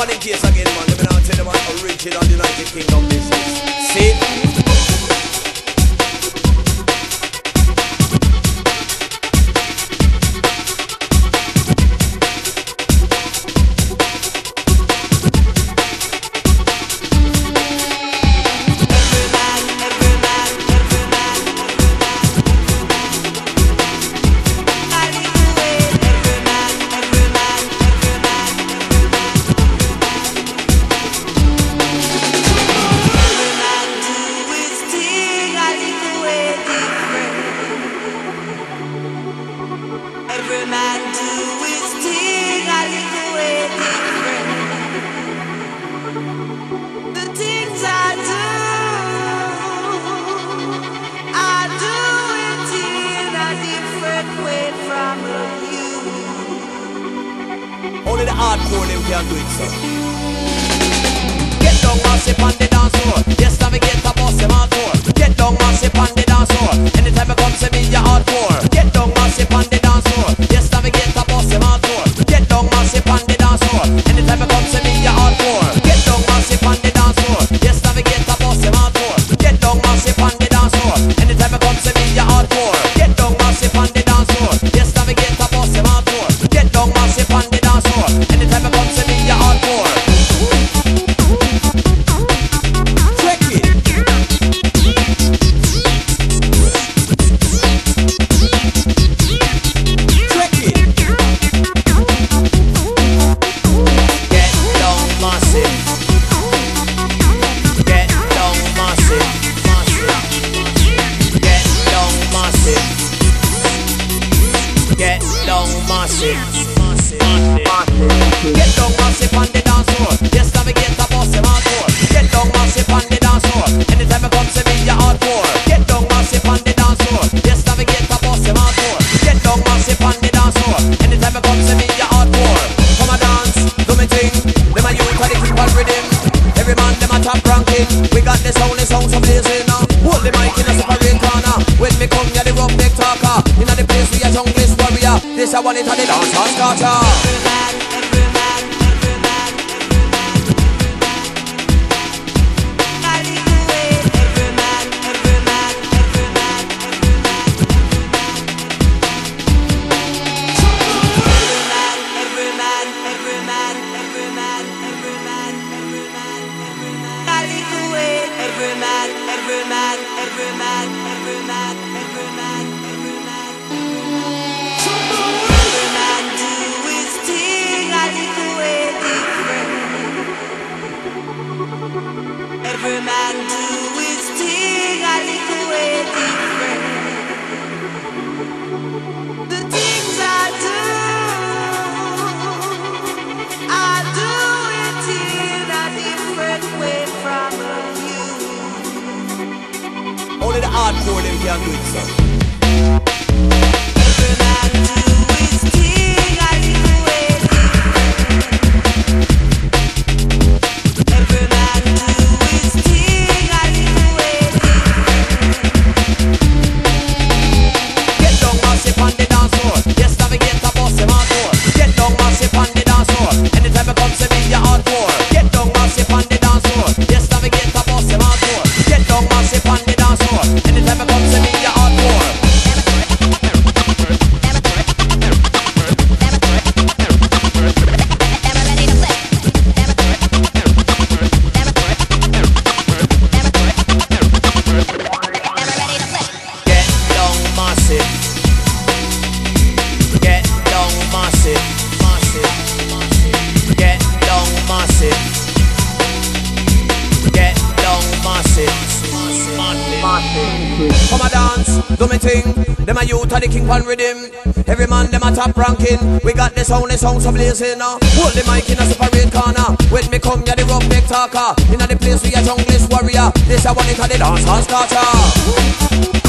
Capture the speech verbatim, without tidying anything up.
on the case again, man. Let me now tell them what original United Kingdom this is. See? Every man do his thing a little way different. The things I do, I do it in a different way from you. Only the hardcore them can do it, sir. Get down, massive on the dance floor. Yes, navigate the boss, them hardcore. Get down, massive on the dance floor. Anytime I come to me, you're hardcore. Get down, massive on the dance floor. Yes, navigate the boss, them hardcore. Get down, massive on the dance floor. Anytime I come to me, you're hardcore. Get down, massive on the dance floor. Yes, navigate the boss, them hardcore. Get down, massive on the dance floor. Anytime I come to me, you're hardcore. Get down, massive on the dance floor. Yes, navigate the boss, them hardcore. Get down, massive on the dance floor. Anytime I come to me, you're hardcore. Get down massive, massive, massive. Get down massive on the dance floor. Yes, navigate the boss, them hardcore. Get down massive on the dance floor. Anytime I come to me, you're hardcore. Get down massive on the dance floor. Yes, navigate the boss, them hardcore. Get down massive on the dance floor. Anytime I come to me, you're hardcore. Come a dance, do me thing. Them a youth, they keep on rhythm. Every man, them a top ranking. We got the sound, the sound so blazing. Hold the mic in a separate corner. When me come, you're the rough neck talker. Inna the place we a junglist warrior. This a one it a the dance hall starter. Every man, every man, every man, every man, I lead the way. Every man, every man, every man, every man, every man, every man, every man, every man, every man, every man, I lead the way. Every man, every man, every man, every man, every man, every man, every man do his thing a little way different. Every man do his thing a little way different. The things I do, I do it in a different way from you. Only the hardcore them can do it, sir. Every man do his thing a little way different. Every man do his thing a little way different. Get down massive on the dance floor. Yes, navigate the boss, them hardcore. Get down massive on the dance floor. Anytime I come to me, you're hardcore. Get down massive on the dance floor. Yes, navigate the boss, them hardcore. Get down massive on the dance floor. Anytime I come to me, you're hardcore. Get down massive. Get down massive, massive, massive. Get down massive. Get down massive, massive, massive. Come a dance, do me thing. Them a youth of the king pan rhythm. Every man them a top ranking. We got the sound, the sound so blazing. Hold the mic in a separate corner. When me come, you're the rough neck talker. Inna the place we a junglist warrior. This a one it a the dance hall starter.